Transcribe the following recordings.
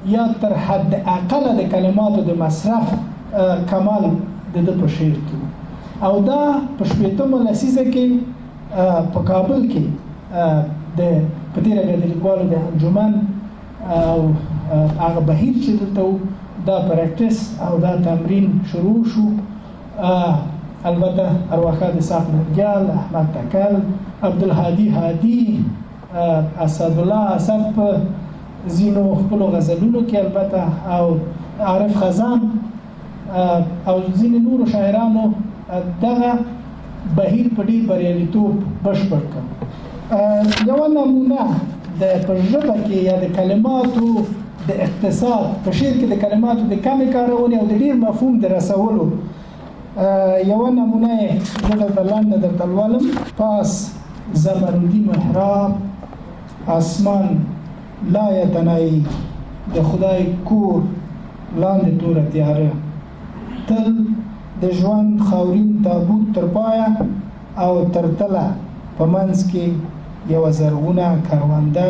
یا تر حد اقل د کلماتو د مصرف کمال د ده په شعر کې او دا په شپېتمه لسیزه کې په کابل کې د په تېره بیا د لیکوالو د انجمن او هغه بهیر چې دلته و دا پریکټس او دا تمرین شروع شو. البته ارواښاد اسحاق نرګیال، احمد تکل، عبدالهادي هادي، اسدالله اسد په ځینو خپلو غزلونو کې البته او عارف خزان او ځینې نورو شاعرانو دغه بهیر په ډېر بریالیتوب بشپړ کړ. یوه نمونه د په ژبه کې یا د کلماتو د اقتصاد په شعر کې د کلماتو د کمې کارونې او د ډېر مفهوم د رسولو یوه نمونه یې زه درته لنډه درته لولم. پاس زمرودي محراب، اسمان لا یتنایي، د خدای کور لاندې توره تیاره، تل د ژوند خاورین تابوت تر پایه او تر تله په منځ کې یوه زرغونه کرونده،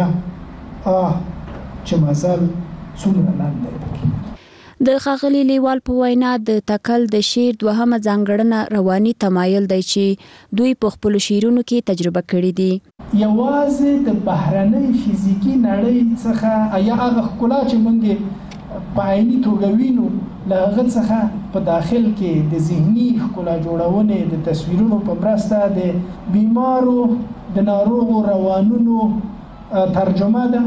چې مزل څومره لنډ دی. د ښاغلي لیوال په وینا د تکل د شعر دوهمه ځانګړنه رواني تمایل دی چې دوی په خپلو شعرونو کې تجربه کړي دي. یوازې د بهرنۍ فزیکي نړۍ څخه یا هغه ښکلا چې موږ په عیني توګه وینو له هغه څخه په داخل کې د ذهني ښکلا جوړونې د تصویرونو په مرسته د بیمارو د ناروغو روانونو ترجمه ده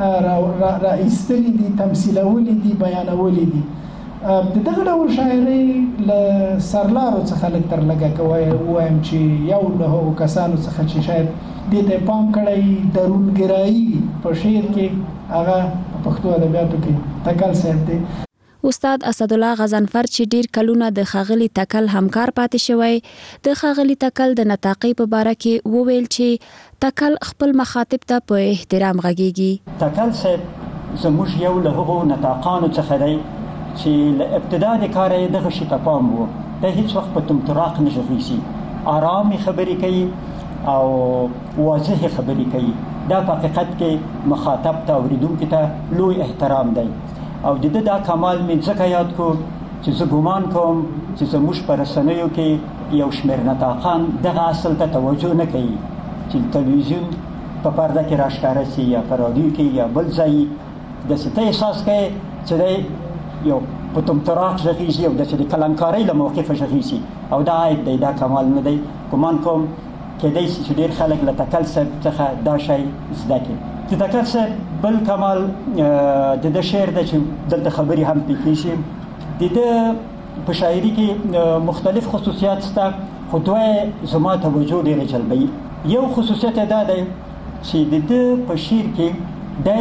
را ایستلی دي، تمثیلولی دي، بیانولی دي. د دغه ډول شاعرۍ له سرلارو څخه لږ تر لږه که ووایم چې یو له هغو کسانو څخه چې شاید دې ته یې پام کړی درونګرایي په شعر کې هغه په پښتو ادبیاتو کې تکل صاحب دی. استاد اسدالله غضنفر چې ډیر کلونه د ښاغلي تکل همکار پاتې شوی، د ښاغلي تکل د نطاقۍ په باره کې وویل چې تکل خپل مخاطب ته په احترام غږیږي. تکل صاحب زموږ یو له هغو نطاقانو څخه دی چې له ابتدا د کاره یې دغه شي ته پام و. دی هیڅ وخت په تمطراق نه غږیږي، ارامې خبرې کوي او واضحې خبرې کوي. دا په حقیقت کې مخاطب ته اورېدونکي ته لوی احترام دی او د ده دا کمال مې ځکه یاد کو چې زه ګمان کوم چې زموږ په رسنیو کې یو شمېر نطاقان دغه اصل ته توجه نه کوي چې تلویزیون په پرده کې راښکاره سي یا په راډیو کې یا بل ځای داسې ته احساس کوې چې دی یو په تمطراق غږیږي او داسې د کلنکارۍ له موقفه غږیږي او دا عیب دی، دا کمال نه دی. ګمان کوم کېدی شي چې ډېر خلک له تکل صاحب څخه دا شی زده کړي. د تکل صاحب بل کمال د ده شعر ده چې دلته خبرې هم پې کېږي. د ده په شاعري کې مختلف خصوصیات شته، خو دوه زما توجه ډېره جلبوي. یو خصوصیت یې دا دی چې د ده په شعر کې دی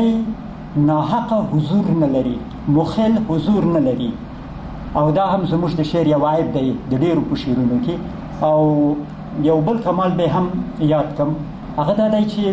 ناحقه حضور نه لري، مخل حضور نه لري او دا هم زموږ د شعر یو عیب دی د ډېرو په شعرونو کې. او یو بل کمال به هم یاد کم، هغه دا دی چې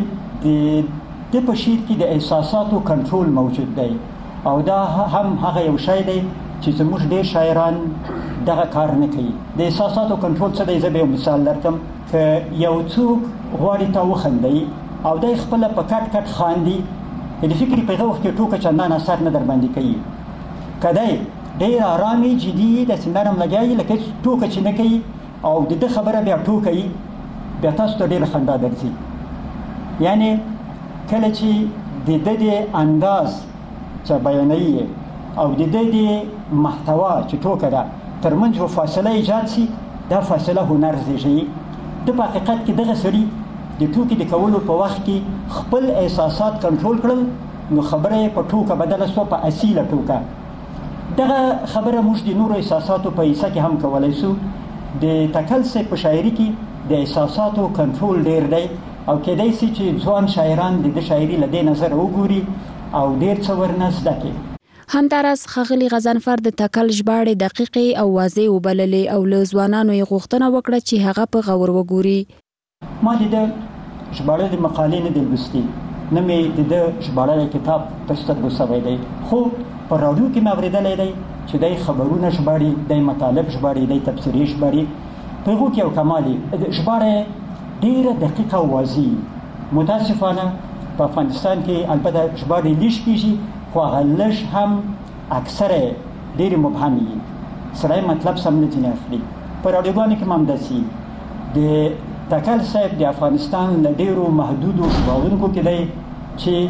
د په شعر کې د احساساتو کنټرول موجود دی او دا هم هغه یو شی دی چې زموږ ډېر شاعران دغه کار نه کوي. د احساساتو کنټرول څه دی؟ زه به یو مثال درکړم. که یو څوک غواړي تا وخندوي او دی خپله په کټ کټ خاندي، د فکري په هغه وخت کې ټوکه چندان اثر نه در باندې کوي. که دی ډېر ارامي جدي داسې نرم لګیایي لکه ټوکه چې نه کوي او د ده خبره بیا ټوکوي، بیا تاسو ته ډېره خندا درځي. یعنې کله چې د ده د انداز چې بیانوي او د ده د محتوا چې ټوکه ده ترمنځ یو فاصله ایجاد شي، دا فاصله هنر زېږوي. ده په حقیقت کې دغه سړي د ټوکې د کولو په وخت کې خپل احساسات کنټرول کړل، نو خبره یې په ټوکه بدله شوه، په اصیله ټوکه. دغه خبره موږ د نورو احساساتو په حصه کې هم کولی شو. د تکل صاحب په شاعري کې د احساساتو کنټرول ډېر دی او کېدای شي چې ځوان شاعران د ده شاعري له دې نظره وګوري او ډېر څه ورنه زده کړي. همداراز ښاغلي غضنفر د تکل ژباړې دقیقې او واضح وبللې او له ځوانانو یې غوښتنه وکړه چې هغه په غور وګوري. ما د ده ژباړلې مقالې نه دي لوستي، نه مې د ده ژباړلی کتاب په سترګو شوی دی، خو په راډیو کې مې اورېدلی دی چې دی خبرونه ژباړي، دی مطالب ژباړي، دی تبصرې ژباړي. په هغو کې یو کمال یې ژباړه ډېره دقیقه او واضح. متاسفانه په افغانستان کې البته ژباړې لیش کېږي، خو هغه لږ هم اکثره ډېرې مبهمې وي، سړی مطلب سم نه ځینې اخلي. په راډیوګانو کې هم همداسې د تکل صاحب د افغانستان له ډېرو محدودو ژباړونکو کې دی چې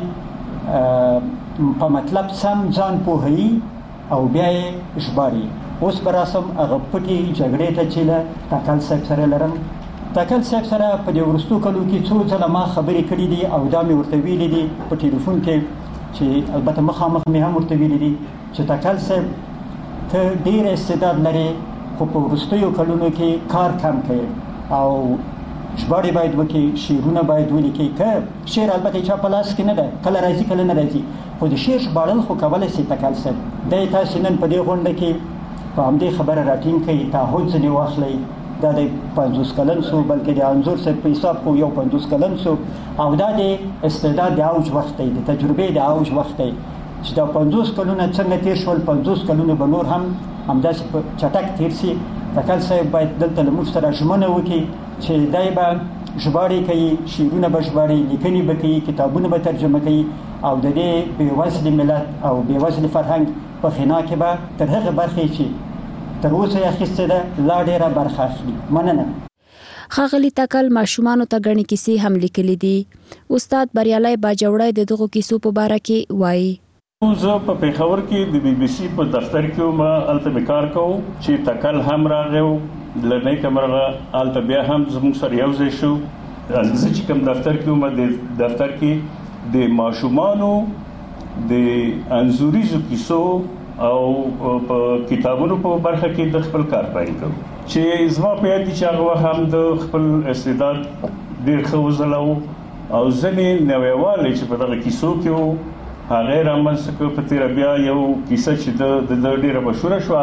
په مطلب سم ځان پوهوي او بیا یې ژباړي. اوس به راسم هغه پټې جګړې ته چې له تکل صاحب سره لرم. تکل صاحب سره په دې وروستو کلو کې څو ځله ما خبرې کړې دي او دا مې ورته ویلي دي په ټلیفون کې چې البته مخامخ مې هم ورته ویلي دي چې تکل صاحب ته ډېر استعداد لري خو په وروستیو کلونو کې کار کم کوي او ژباړې باید وکړي، شعرونه باید ولیکي. که شعر البته چا په لاس کې نه ده، کله راځي کله نه راځي، خو د شعر ژباړل خو کولی شي تکل صاحب. دی تاسې نن په دې غونډه کې په همدې خبره راټینګ کوي، تعهد ځینې واخلئ. دا د 50 کلن سو بلکې د انځور صاحب په حساب خو یو 50 کلن سو او دا د استعداد د اوج وخت دی، د تجربې د اوج وخت دی چې دا 50 کلونه څنګه تیر شول، 50 کلونه به نور هم همداسې په چټک تیر سي. تکل صاحب باید دلته له موږ سره ژمنه وکړي چې دی به ژباړې کوي، شعرونه به ژباړي، لیکنې به کوي، کتابونه به ترجمه کوي او د دې بېوزلې ملت او بېوزلې فرهنګ په خنا کې به تر هغه برخې چې تر اوسه یې اخیستې ده لا ډېره برخه اخلي. مننه. ښاغلي تکل ماشومانو ته ګڼې کیسې هم لیکلي دي. استاد بریالی باجوړی د دغو کیسو په باره کې وایي. زه په پېښور کې د بي بي سي په دفتر کې وم، هلته مې کار کوو چې تکل هم راغی و. له نیکه مرغه هلته بیا هم زموږ سره یو ځای شو. زه چې کوم دفتر کې وم د دفتر کې د ماشومانو د انځوریزو کیسو او په کتابونو په برخه کې د خپل کار پیل کوو چې زما په یاد دي چې هغه وخت هم د خپل استعداد ډېر ښه وځلو او ځینې نویوالی چې په دغه کیسو کې وو هغه یې رامنځته کړ. په تېره بیا یو کیسه چې د ډېره مشهوره شوه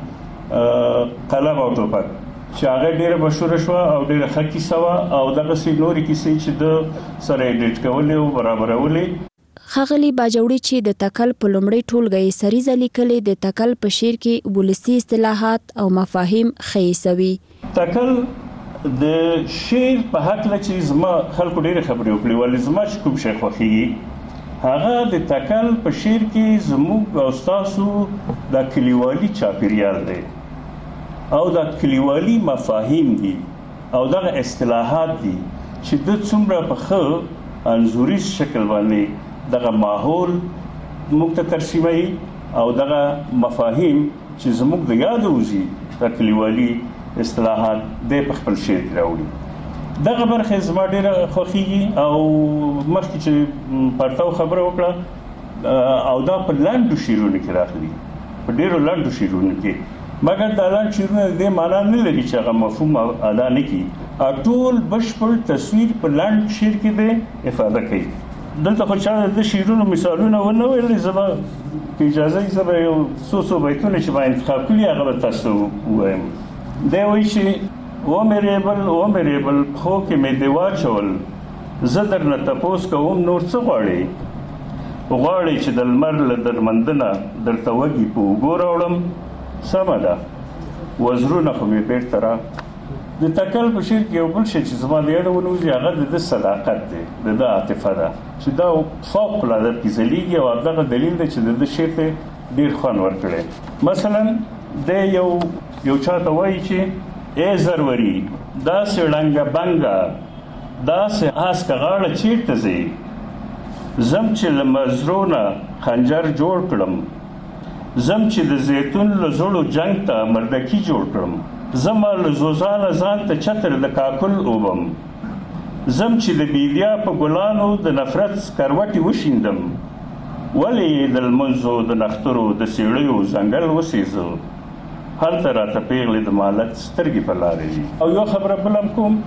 هغه قلم او ټوپک چې هغه ډېره مشهوره شوه او ډېره ښه کیسه وه او دغسې نورې کیسې چې د سره ایډیټ کولې او برابرولې. ښاغلي باجوړي چې د تکل په لومړۍ ټولګه سریزه لیکلې د تکل په شعر کې ولسي اصطلاحات او مفاهیم ښیي سوي. تکل د شعر په هکله چې زما خلکو ډېرې خبرې وکړې ولې زما چې کوم شی خوښېږي هغه د تکل په شعر کې زموږ او ستاسو د کلیوالي چاپیریال دی او د کلیوالي مفاهیم دي او دغه اصطلاحات دي چې د څومره په ښه انځوریز شکل باندې دغه ماحول موږ ته ترسیموي او دغه مفاهیم چې زموږ د یاده وځي د کلیوالي اصطلاحات دی په خپل شعر کې راوړي. دغه برخه زما ډېره خوښېږي او مخکې چې پرتاو خبره وکړه او دا په لنډو شعرونو کې راغلي، په ډېرو لنډو شعرونو کې، مګر دا لنډ شعرونه د دې معنا نه لري چې هغه مفهوم ادا نه کړي. ټول بشپړ تصویر په لنډ شعر کې دی افاده کوي. دلته خو چا د شعرونو مثالونه ونه ویلې، زه به په اجازه یې زه به یو څو بیتونه چې ما انتخاب کړي هغه به تاسو ته ووایم. دی وایي چې ومې ریبل پښو کې مې دې واچول، زه درنه تپوس کوم نور څه غواړې چې د لمر له درمندنه درته وږي په اوبو راوړم. سمه ده وزرونه خو مې بېرته را. د تکل په شعر کې یو بل شی چې زما د یاده ونوځي هغه د ده صداقت دی، د ده عاطفه ده چې دا فوق العاده پکې ځلیږي او دغه دلیل دی چې د ده شعر ته ډېر خوند ورکړی. مثلا دی یو چا ته وایي چې ای زروري داسې ړنګه بنګه داسې هسکه غاړه چیرته ځې، زم چې له مزرو نه خنجر جوړ کړم، زم چې د زیتون له زړو جنګ ته مردکي جوړ کړم، زما له زوزانه ځان ته چتر د کاکل اوبم، زم چې د بیدیا په ګلانو د نفرت سکروټې وشیندم، ولې د لمنځو د نخترو د سیړیو ځنګل وسېزو، هلته راته پیغلې د مالت سترګې په لارې دي. او یو خبره بل هم کوم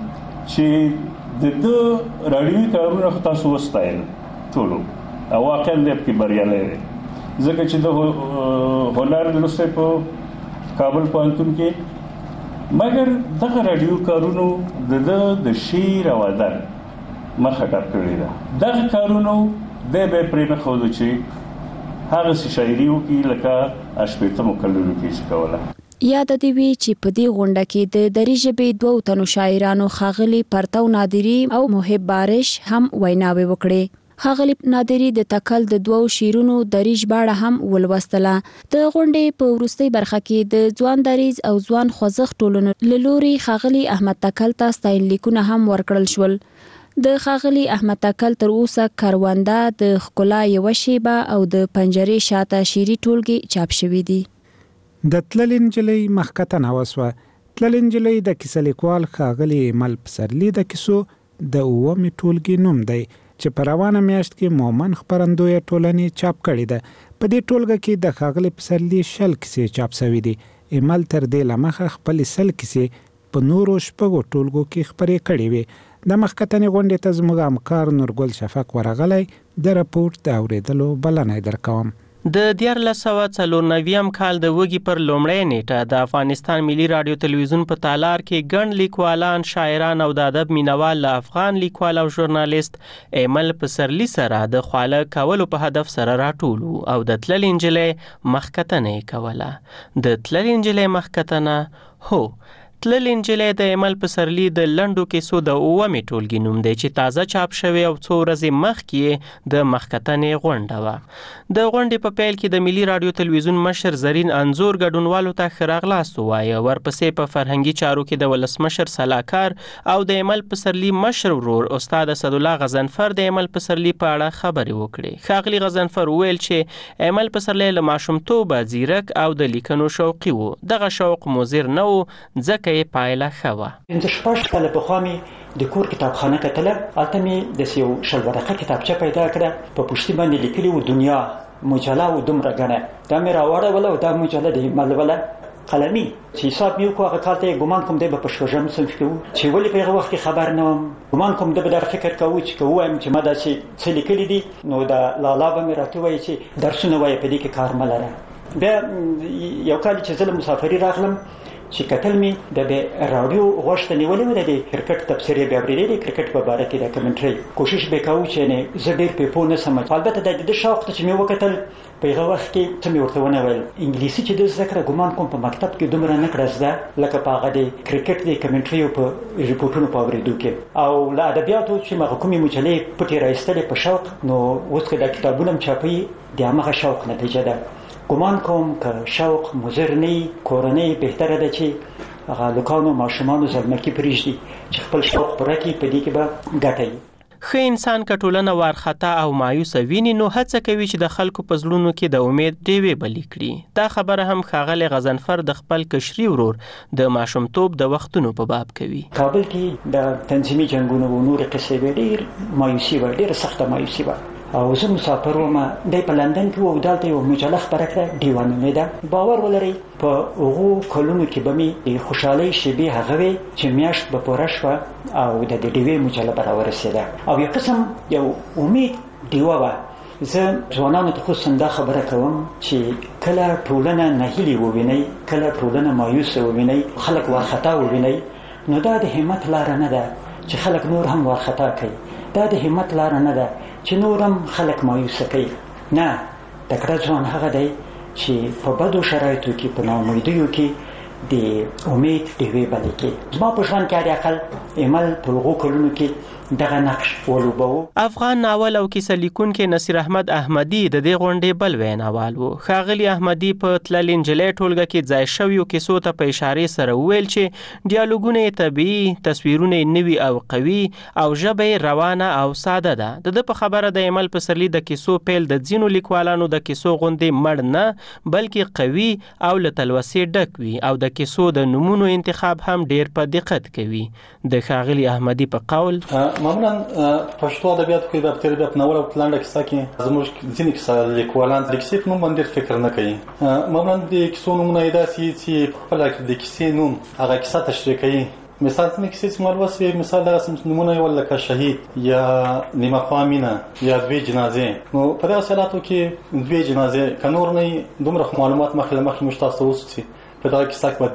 چې د ده راډیوي کارونه خو تاسو وستایل ټولو او واقعا دی پکې بریالی دی، ځکه چې د هنر لوستی په کابل پوهنتون کې، مګر دغه راډیو کارونو د ده د شعر او ادب مخه ډپ کړې ده. دغه کارونو دی به یې پرې نه ښوده چې هغسې شاعري وکړي لکه شپېتمو کلونو کې چې کوله. یاد دې وي چې په دې غونډه کې د دري ژبې 2 تنو شاعرانو ښاغلي پرتو نادري او محب بارش هم ویناوې وکړې. ښاغلي نادري د تکل د دوو شیرونو دری ژباړه هم ولوستله. د غونډې په وروستۍ برخه کې د ځوان دریځ او ځوان خوځښت ټولنو له لوري ښاغلي احمد تکل ته ستاینلیکونه هم ورکړل شول. د ښاغلي احمد تکل تر اوسه کرونده د ښکلا یوه شیبه او د پنجرې شاته شعري ټولګې چاپ شوي دي. د تللې نجلۍ مخکتنه وسوه. تللې نجلۍ د کیسه لیکوال ښاغلي ایمل پسرلي د کیسو د اوومې ټولګې نوم دی چې په روانه میاشت کې مومن خپرندویه ټولنې چاپ کړې ده. په دې ټولګه کې د ښاغلي پسرلي 60 کیسې چاپ شوي دي. ایمل تر دې لمخه خپل 100 کیسې په نورو شپږو ټولګو کې خپرې کړې وي. د مخکتنې غونډې ته زموږ همکار نورګل شفق ورغلی. د راپورټ د اورېدلو بلنه درکوم. د 1994 کال د وږي پر لومړۍ نیټه د افغانستان ملي رادیو تلویزیون په تالار کې ګڼ لیکوالان، شاعران او د ادب مینوال له افغان لیکوال او ژورنالیست ایمل پسرلي سره د خواله کولو په هدف سره راټول او د تللې نجلۍ مخکتنه کوله. د تللې نجلۍ مخکتنه هو تللې نجلۍ د ایمل پسرلي د لنډو کیسو د اوومې ټولګې نوم دی چې تازه چاپ شوی او څو ورځې مخکې د مخکتنې غونډه وه. د غونډې په پیل کې د ملي رادیو تلویزیون مشر زرین انځور ګډونوالو ته ښه راغلاست ووایه. ورپسې په فرهنګي چارو کې د ولسمشر سلاکار او د ایمل پسرلي مشر ورور استاد اسدالله غضنفر د ایمل پسرلي په اړه خبرې وکړې. ښاغلي غضنفر وویل چې ایمل پسرلي له ماشومتوبه ځیرک او د لیکنو شوقي و. دغه شوق مضر نه و ځکه پایله ښه وه. 15 کاله پخوا مې د کور کتابخانه کتله. هلته مې داسې یو 20 ورقه کتابچه پیدا کړه. په پشتي باندې لیکلي و دنیا مجله و دومره ګڼه. دا مې راواړوله او دا مجله د ایمل وله قلمي چې حساب مې وکړو. هغه کال ته ګمان کوم دی به په 6 صنف کې و چې ولې په هغه وخت کې خبر نه وم. ګمان کوم دی به دا فکر کوو چې که ووایم چې ما داسې څه لیکلي دي نو دا لالا به مې راته ووایي چې درسونه وایه په دې کې کار مه لره. بیا یو کال چې زه له مسافري راغلم چې کتل مې د راډیو غوږ ته نیولې وه د کرکټ تبصرې به اورېدې د کرکټ په باره کې د کمنټرۍ کوشش به کوو چې زه ډېر پرې پوه نه شم. البته د ده شوق ته چې مې وکتل په هغه وخت کې څه مې ورته ونه ویل. انګلیسي چې ده زده کړه ګمان کوم په مکتب کې دومره نه کړه زده لکه په هغه د کرکټ د کمنټریو په ریپورټونو په اورېدو کې. او له ادبیاتو چې هغه کومې مجلې پټې راایستلې په شوق نو اوس که دا کتابونه هم چاپوي د همغه شوق نتیجه ده. ګمان کوم که شوق مضر نه وي کورنۍ بهتره ده چې هغه هلکانو ماشومانو زلمکي پرېږدي چې خپل شوق پوره کړي. په دې کې به ګټه وي. ښه انسان که ټولنه وارخطا او مایوسه ویني نو هڅه کوي چې د خلکو په زړونو کې د امید ډیوې بلې کړي. دا خبره هم ښاغلی غضنفر د خپل کشري ورور د ماشومتوب د وختونو په باب کوي. کابل کې د تنظیمي جنګونو و نورې قصې وې ډېر مایوسي وه ډېره سخته مایوسي وه. او زه مسافر وم دی په لندن کې و دلته یو مجله خپره کړه ډیوه نومېده. باور ولرئ په هغو کلونو کې به مې د خوشحالۍ شېبې هغه وې چې میاشت به پوره شوه او د ډیوې مجله به راورسېده او یو قسم یو امید ډیوه وه. زه ځوانانو ته خصوصا دا خبره کوم چې کله ټولنه نهیلې ووینئ کله ټولنه مایوسه ووینئ خلک وارخطا ووینئ نو دا د همت لاره نه ده چې خلک نور هم وارخطا کوي. دا د همت لاره نه ده چې نور هم خلک مایوسه کوي. نه تکړه ځوان هغه دی چې په بدو شرایطو کې په ناامیدیو کې د امید ډیوې بلې کړي. زما په ژوند کې حداقل ایمل په هغو کلونو کې دغه نقش ولوباوه. افغان ناول او کیسه لیکونکی نصیر احمد احمدي د دې غونډې بل ویناوال و. ښاغلي احمدي په تللې نجلۍ ټولګه کې ځای شویو کیسو ته په اشارې سره وویل چې ډیالوګونه یې طبیعي، تصویرونه یې نوي او قوي او ژبه یې روانه او ساده ده. د ده په خبره د ایمل پسرلي د کیسو پیل د ځینو لیکوالانو د کیسو غوندې مړ نه بلکې قوي او له تلوسې ډک وي او د کیسو د نومونو انتخاب هم ډیر په دقت کوي. د ښاغلي احمدي په قول معمولا پښتو ادبیاتو کې د ادبیات ناول او لنډه کیسه کې زموږ ځینې کیسه لیکوالان د کیسې په نوم باندې فکر نه کوي. معمولا د کیسو نومونه یې داسې چې خپل د کیسې نوم هغه کیسه تشریح کوي. مثال څنګه کیسې چې مالوسي مثال دغه نمونه یې ولکه شهید یا نیمه خوا مینه یا دوی جنازې. نو په دغه حالاتو کې دوی جنازې که نور نه دومره معلومات مخکې له مخکې موږ تاسو ته وسوسي په دغه کیسه کې به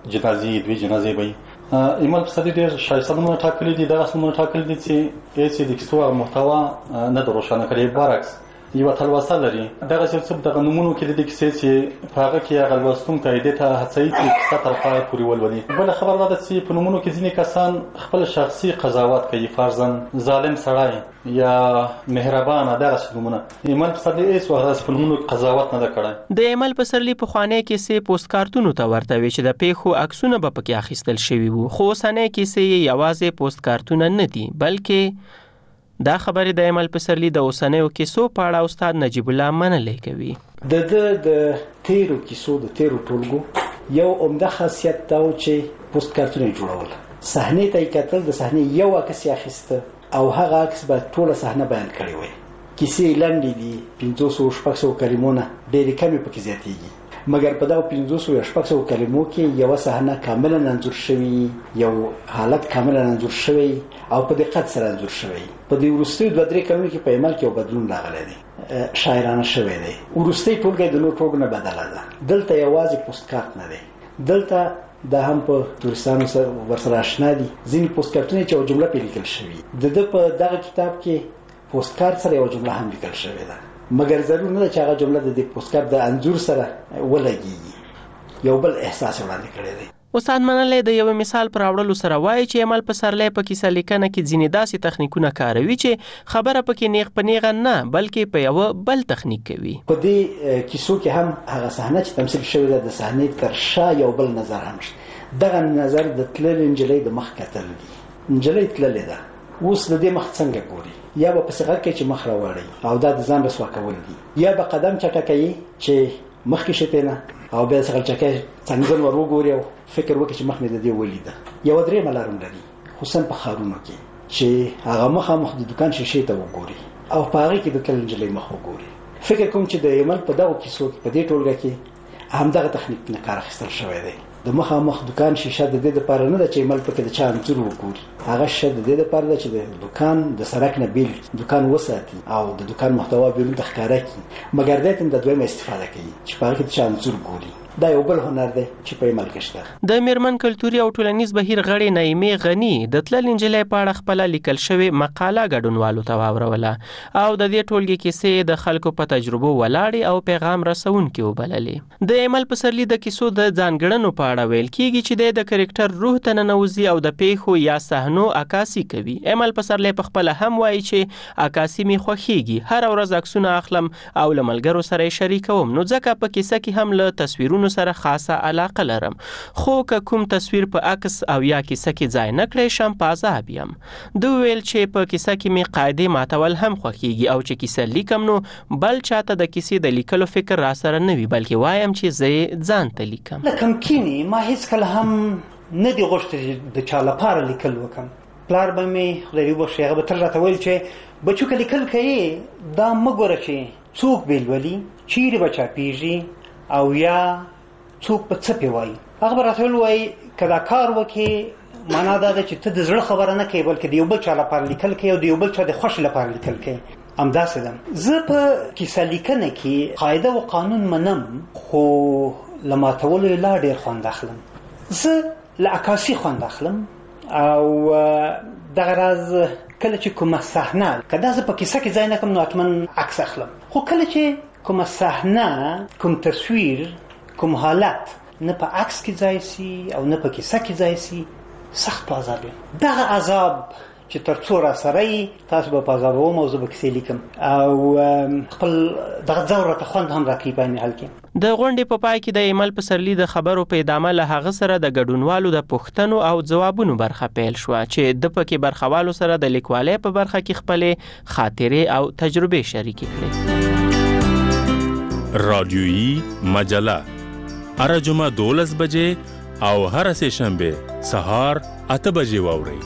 دوی جنازې وي. ایمل پسرلي ډېر شایسته نومونه ټاکلي دي. دغسې نومونه ټاکلي دي چې هېڅ د کیسو هغه محتوا نه ده روښانه کړې. برعکس یو تلوسه لري دغه څه دغه نمونه کې د کیسې چې په هغه کې هغه لوستونکو ته ته هڅوي چې کیسه تر پای پورې ولولي. بل خبر دا چې په نمونه کې ځینې کسان خپل شخصي قضاوت کوي، فرضاً ظالم سړی یا مهربان دغه نمونه. ایمل پسرلی ایس وخت په نمونه قضاوت نه کړای. د ایمل پسرلی په خوانې کې سه پوسټ کارتونو ته ورته وی چې د پیښو عکسونه به پکې اخیستل شوي وو، خو اوسنۍ کې سه یوازې پوسټ کارتونه نه دي بلکې دا خبرې د ایمل پسرلی د اوسنیو کیسو په اړه استاد نجیب الله منلې کوي. د تیرو کیسو د تیرو ټولګو یو عمده خاصیت دا و چې پوسټ کارتونه جوړول، صحنې ته کتل، د صحنې یو عکس اخیسته او هغه عکس به ټوله صحنه بیان کړی وي. کیسې لنډې دي، 500-600 کلمونه ډېرې کمې پکې زیاتېږي، مګر په دا 500-600 کلمو کې یو صحنه کاملا انځور شوی، یو حالت کاملا انځور شوی او په دقت سره انځور شوی. په دې وروستیو 2-3 کلونو کې په عمل کې یو بدلون راغلی دی، شاعرانه شوی دی. وروستۍ ټولګه د نور ټولګو نه بدله ده. دلته یوازې پوسټ کارت نه دی، دلته دا هم په تورستانو سره ورسره آشنا دي. ځینې پوسټ کارتونه چې یو جمله پرې لیکل شوي، د په دغه کتاب کې پوسټ کارت سره یو جمله هم لیکل شوې ده، مګر ضرور نه ده چې هغه جمله د دې پوسټ کارت د انځور سره ولګي، یو بل احساس وړاندې کړی دی. استاد منلې د یو مثال پر راوړلو سره وایي چې ایمل پسرلی په کیسه لیکنه کې ځینې داسې تخنیکونه کاروي چې خبره پکې نیغ په نیغه نه بلکې په یو بل تخنیک کوي. په دې کیسو کې هم هغه صحنه چې تمثیل شوې ده د صحنې تر شا یو بل نظر هم شته. دغه نظر د تللې نجلۍ د مخ کتل دي. نجلۍ تللې ده، اوس د دې مخ څنګه ګوري، یا به په صغر کې چې مخ راوړي او دا د ځان رسوا کول دي، یا به قدم چټکوي چې مخکې شته نه او بیا څنګه چټکه څنګه ور وګوري او فکر وکړي چې مخ مې د دې ولیده. یو درې ملارم لري، خصوصا په ښارونو کې چې هغه مخ د دکان شیشې ته وګوري او په هغه کې د تل نجلۍ مخ وګوري. فکر کوم چې د ایمل په دغه کیسو په دې ټولګه کې همدغه تخنیک نه کار اخیستل شوی دی. د مخ دکان شیشه د دې لپاره نه ده چې ایمل پکې د چا انځور وګوري، هغه شیشه د دې لپاره ده چې د دکان د سرک نه بیل دکان وساتي او د دکان محتوا بیرون ته ښکاره کړي، مګر دې ته د دویمه استفاده کوي چې په هغه کې د چا انځور ګوري. دا یو بل هنر دی چې په ایمل کې شته. د میرمن کلتوري او ټولنیز بهیر غړي نعیمه غنی د تلل انجلۍ په اړه خپل لیکل شوی مقاله ګډونوالو ته واوروله او د دې ټولګي کیسې د خلکو په تجربه ولاړې او پیغام رسونکي وبللې. د ایمل پسرلی د کیسو د ځانګړنو په اړه ویل کیږي چې د کریکټر روح ته ننوځي او د پیښو یا صحنو عکاسي کوي. ایمل پسرلی په خپل هم وایي چې عکاسي می خوښیږي، هر ورځ عکسونه اخلم او له ملګرو سره شریکوم، نو ځکه په کیسه کې هم له تصویرونو سره خاصه علاقه لرم، خو که کوم تصویر په عکس او یا کیسه کې ځای نه کړی شم په عذاب یم. دوی ویل چې په کیسه کې می قاعده ماتول هم خوښیږي او چې کیسه لیکم نو بل چاته د کیسې د لیکلو فکر را سره نه وي، بلکې وایم چې زه ځان ته لیکم. لکه کینی ما هیڅ کله هم نه دی غوښتل د چا لپاره لیکل وکم. پلار به می خدای وبخښي هغه به تل راته ویل چې بچو که لیکل کوي دا مه ګوره چې څوک به لولي، چیرې به چاپېږي او یا څوک په څه پې وایي. هغه به راته وایي که دا کار وکړې معنا دا ده چې ته د زړه خبره نه کوې بلکې د یو بل چا لپاره لیکل کوې او د یو بل چا د خوښې لپاره لیکل کوې. همداسې ده. زه په کیسه لیکنه کې قاعده و قانون منم، خو له ماتولو یې لا ډېر خوند اخلم. زه له عکاسي خوند اخلم او دغه راز کله چې کومه صحنه که دا زه په کیسه کې ځای نه کړم نو حتما عکس اخلم، خو کله چې کومه صحنه کوم تصویر کوم حالت نه په عکس کې ځای سي او نه په کیسه کې ځای سي سخت په عذاب یم. دغه عذاب چې تر څو را سره یې تاسو به په عذابوم او زه به کیسې لیکم او خپل دغه ځور راته خوند هم راکوي په عین حال کې. د غونډې په پای کې د ایمل پسرلی د خبرو په ادامه له هغه سره د ګډونوالو د پوښتنو او ځوابونو برخه پیل شوه چې د پکې برخوالو سره د لیکوالۍ په برخه کې خپلې خاطرې او تجربې شریکې کړې. رادیویی مجله هر جمعه 12 بجې او هر سه شنبه سهار 8 بجې واورئ.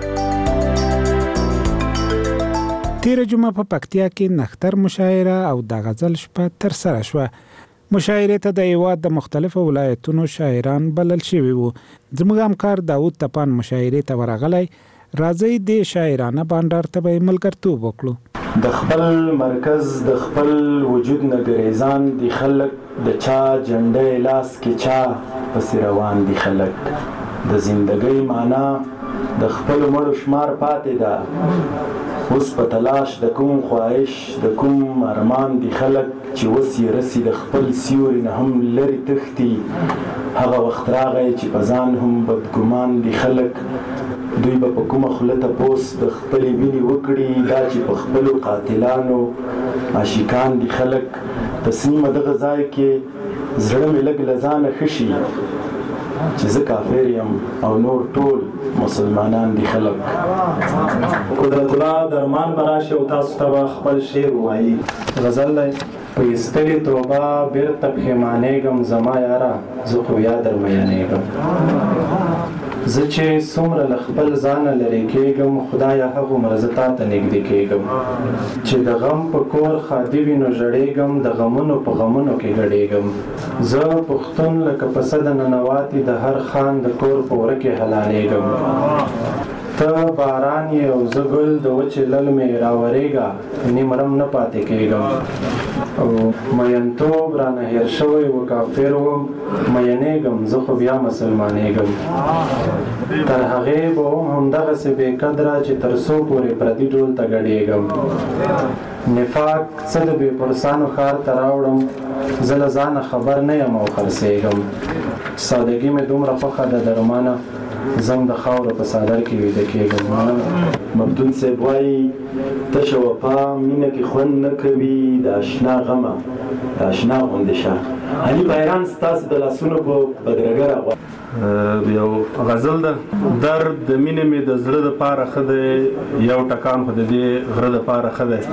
تیر جمعه په پکتیا کې نختر مشاعره او د غزل شپه تر سره شوه. مشاعره ته د هیواد د مختلفو ولایتونو شاعران بلل شوي وو. زموږ همکار داود تپان مشاعره ته ورغلی. راځي د شاعرانه بانډار ته به ملګرتوب وکړو. د خپل مرکز د خپل وجود نه ګریزان دي خلک، د چا جنډه لاس کې چا پس روان دي خلک. د زندګۍ معنا د خپل مړو شمار پاتې ده، اوس په تلاش د کوم خواهش د کوم ارمان دي خلک چې اوس یې رسي د خپل سیوري نه هم لرې تښتي هغه وخت راغی چې په ځان هم بدګمان دي خلک دوی به په کومه خوله تپوس د خپلې وینې وکړي دا چې په خپلو قاتلانو عاشقان دي خلک تصمیمه دغه ځای کې زړه مې لږ له ځانه ښه شي چې زه کافر یم او نور ټول مسلمانان دي خلک. قدرت الله درمان به راشي او تاسو ته به خپل شعر ووایي. غزل دی: په ایستلې توبه بېرته پښیمانېږم زما یاره زه خو یا در میانېږم. زه چې څومره له خپل ځانه لرې کېږم خدایه هغومره زه تا ته نږدې کېږم. چې د غم په کور ښادي وي نو ژړېږم د غمونو په غمونو کې ګډېږم. زه پښتون لکه پسه د ننواتي د هر خان د کور په وره کې حلالېږم. ته باران یې او زه ګل د وچې للمې راورېږه نیمرم نه پاتې کېږم. او مینتوب رانه هېر شوی و کافر وم مینېږم زه خو بیا مسلمانېږم. تر هغې به هم همدغسې بې قدره چې تر څو پورې پردي ډول ته ګډېږم. نفاق څه د بې پرسانو ښار ته راوړم زه له ځانه خبر نه یم او خرڅېږم. سادګي مې دومره خوښه ده درمانه زم د خاورو په څادر کې ویده کېږم. مبدون صاحب وایي تشه وفا مینه کې خوند نه کوي د اشنا غمه د اشنا غوندې شه. علي بیران ستاسو د لاسونو په بدرګه راغواړي. یو غزل ده: درد د مینې مې د زړه دپاره ښه دی یو ټکان خو د دې غره دپاره ښه دی.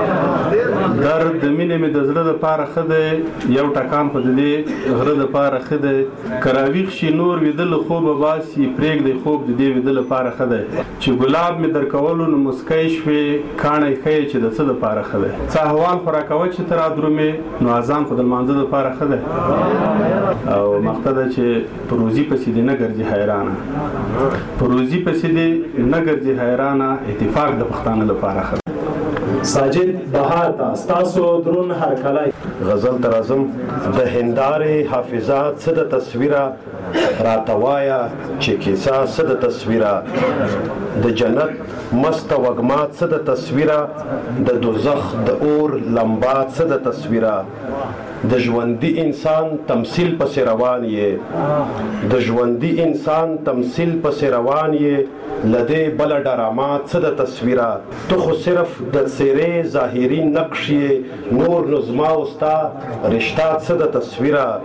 درد د مینې مې د زړه دپاره ښه دی یو ټکان خو د دې غره دپاره ښه دی. که راویښ شي نور ویده له خوبه باسي پرېږدی خوب د دې ویده لپاره ښه دی. چې ګلاب مې در کولو نو مسکی شوې کاڼی ښیې چې د څه دپاره ښه دی. څه احوال خو راکوه چې ته رادرومې نو اذان خو د لمانځه دپاره ښه دی. او مقته ده چې په روزي پسې دې نه ګرځي حیرانه په روزي پسې دې نه ګرځي حیرانه اتفاق د پښتانه لپاره ښه دی. ساجد بهار ته ستاسو درون هرکلی. غزل ته راځم: د هندارې حافظات څه د تصویره راته وایه چې کیسه څه د تصویره. د جنت مست وږمات څه د تصویره د دوزخ د اور لمبات څه د تصویره. د ژوندي انسان تمثیل پسې روان یې د ژوندي انسان تمثیل پسې روان یې لدې بله ډرامات څه د تصویره. تو خو صرف د څېرې ظاهري نقش یې نور نو زما او ستا رشته څه د تصویره.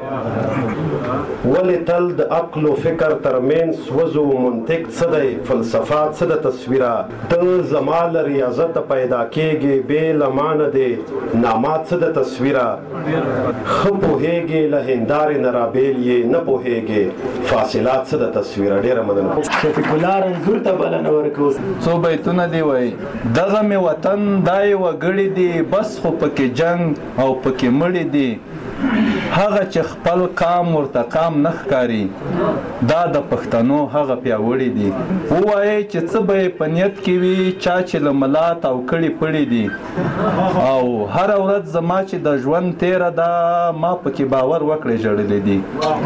ولې تل د عقل و فکر ترمنځ سوځو منطق څه دی فلسفات څه د تصویره. ته زما له ریاضته پیدا کېږې بې له ما نه دی نامات څه د تصویره. ښه پوهېږې له هندارې نه رابېل یې نه پوهېږې فاصلات څه د تصویره. ډېره مننه. شفیق الله رنځور ته بلنه ورکوو. څو بیتونه دی وایي: دغه مې وطن دا یې وګړي دي بس خو پکې جنګ او پکې مړي دي. هغه چې خپل قام ورته قام نه ښکاري دا د پښتنو هغه پیاوړي دي. ووایئ چې څه به یې په نیت کې وي چا چې له ملات او کړي پړي دي. او هره ورځ زما چې د ژوند تیره ده ما پکې باور وکړئ ژړلي دي.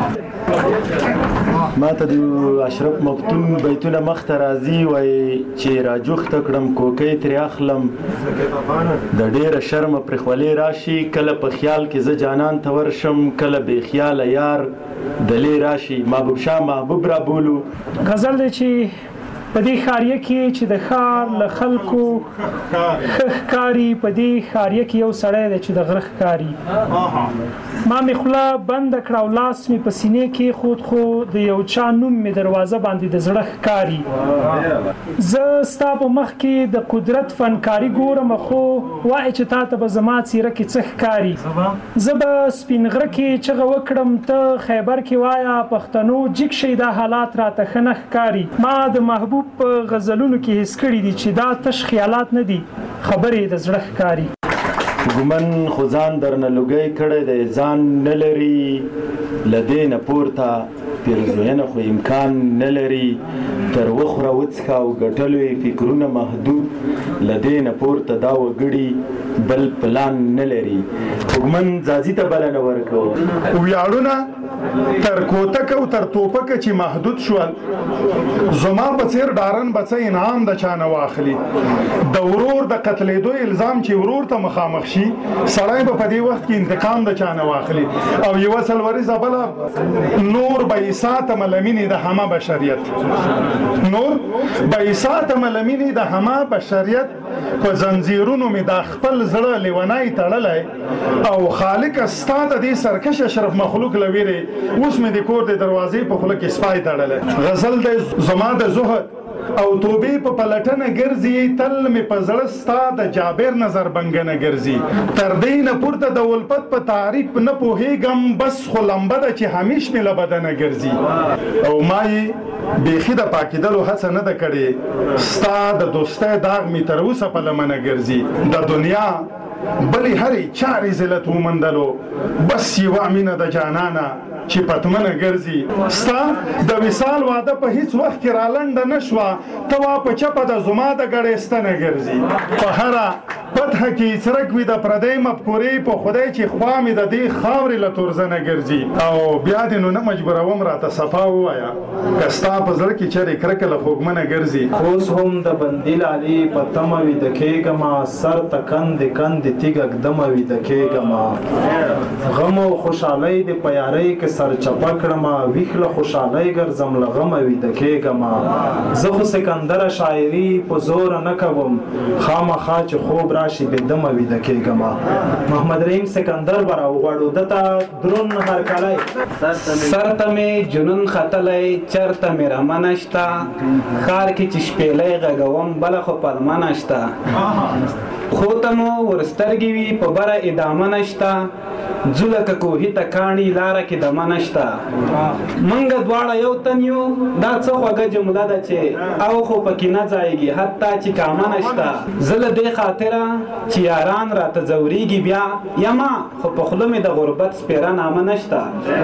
ما ته د اشرف مفتون بیتونه مخته راځي وایي چې راجوخته کړم کوکۍ ترې اخلم د ډېره شرمه پرې خولې راشي کله په خیال کې زه جانان ته ورشم کله بې خیاله یار دلې راشي. محبوب شاه محبوب را بولو. غزل دی چې په دې ښاریه کې چې د ښار له خلکو ښه ښکاري په دې ښاریه کې یو سړی دی چې د غره ښکاري. ما مې خوله بنده کړه او لاس مې په سینې کې خود خو د یو چا نوم مې دروازه باندې د زړه ښکاري. زه ستا په مخ کې د قدرت فنکاري ګورم خو وایي چې تا ته به زما څیره کې څه ښکاري. زه به سپین غره کې چغه وکړم ته خیبر کې وایه پښتنو جګ شئ دا حالات راته ښه نه ښکاري. ما د محبوب په غزلونو کې حس کړي دي چې دا تش خیالات نه دي خبرې د زړه ښکاري. ګومن خو ځان درنه لوګی کړی دی ځان نه لري له دې نه پورته پیرزوینه خو امکان نه لري. تر وخوره وڅښه او ګټلو یې فکرونه محدود له دې نه پورته دا وګړي بل پلان نه لري حکومت ځاځي ته بلنه ورکوي ویاړونه تر کوتک او تر توپک چې محدود شول زما په څیر ډارن بچه انعام د چانه واخلي د ورور د قتلېدو الزام چې ورور ته مخامخ شي سړی به په دې وخت کې انتقام د چانه واخلي او یوه څلوریزه بله نور به ساتمه لمینې د همه بشریت نور به ساتمه لمینې د همه بشریت په زنځیرونو مې دا خپل زړه لیونی تړلی او خالق ستا د دې سرکش اشرف مخلوق له ویرې اوس مې د کور د دروازې په خوله کې سپای تړلی غزل د زما د زهد او توبې په پلټنه ګرځي تل مې په زړه ستا د جابر نظر بنګنه ګرځي تر دې نه پورته د ولپت په تعریف نه پوهېږم بس خو لمبه ده چې همیش مې له بدنه ګرځي او ما یې بیخي د پاکېدلو هڅه نه ده کړې ستا د دوستۍ داغ مې تر اوسه په لمنه ګرځي د دنیا بلې هرې چارې ذلت ومندلو بس یوه مینه د جانانه چې پتمنه ګرځي ستا د وصال واده په هیڅ وخت کې رالنډه نه شوه ته وا په چپه د زما د ګړېستنه ګرځي په هره فتحه کې څرک وي د پردۍ مفکورې په خدای چې خوا مې د دې خاورې له تورزنه ګرځي او بیا دې نو نه مجبوروم راته صفا ووایه که ستا په زړه کې چرې کرکه له خوږمنه ګرځي اوس هم د بندي لالي په تمه ویده کېږمه سر ته کندې کندې تیږه ږدمه ویده کېږمه غم او خوشحالۍ د په یارۍ کې سر چپه کړمه ویښ له خوشحالۍ ګرځم له غمه ویده کېږمه زه خو سکندره شاعري په زوره نه کوم خامخا چې خوب راشي بې دمه ویده کېږمه محمد رحیم سکندر به راوغواړو دته درون هرکلی سر ته مې جنون ختلی چرته مې رمه نشته ښار کې چې شپېلی غږوم بله خو پلمه نشته خو ته مو ورسترګې وي په بره ادامه نشته ځو لکه کوهي ته کاڼي لاره کې دمه نشته منګه دواړه یو تن یو دا څه خوږه جمله ده چې او خو پکې نه ځایږي حتی چې کامه نشته زه له دې خاطره چې یاران راته ځورېږي بیا یما خو په خوله مې د غربت سپېره نامه نشته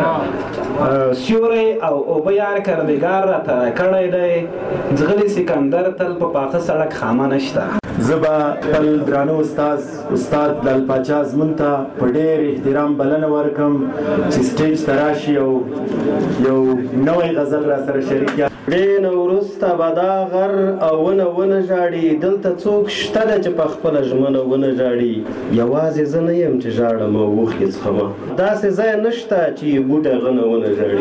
سیوری او اوبه یار کردګار راته کړی دی ځغلي سکندر تل په پاخه سړک خامه نشته زه به خپل درانه استاد لال پاچا زمون ته په ډېر احترام بلنه ورکم چې سټیج ته راشي او یو نوی غزل را سره شریک کړي ډېر نه وروسته به دا غر او ونه ژاړي دلته څوک شته ده چې په خپله ژمنه ونه ژاړي یوازې زه نه یم چې ژاړم او اوښکې څښمه داسې ځای نشته چې بوټی غنه ونه ژاړي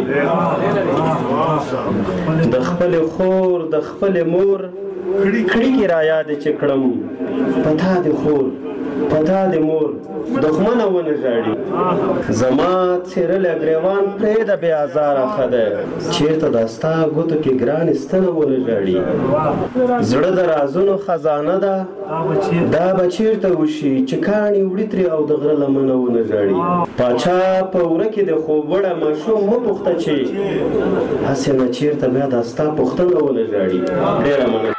د خپلې خور د خپلې مور کړي را یاد چې کړم په تا د خور په تا د مور دښمنه ونه ژاړي زما څېرلی ګریوان پرېږده بې ازاره ښه دی چېرته دا ستا ګوتو کې ګرانې ستنه ونه ژاړي زړه د رازونو خزانه ده دا به چېرته وشي چې کاڼي وړي ترې او د غره لمنه ونه ژاړي پاچا په وره کې د خوب وړه ماشوم مه پوښته چې هسې نه چېرته بیا دا ستا پوښتنه ونه ژاړي ډېره مننه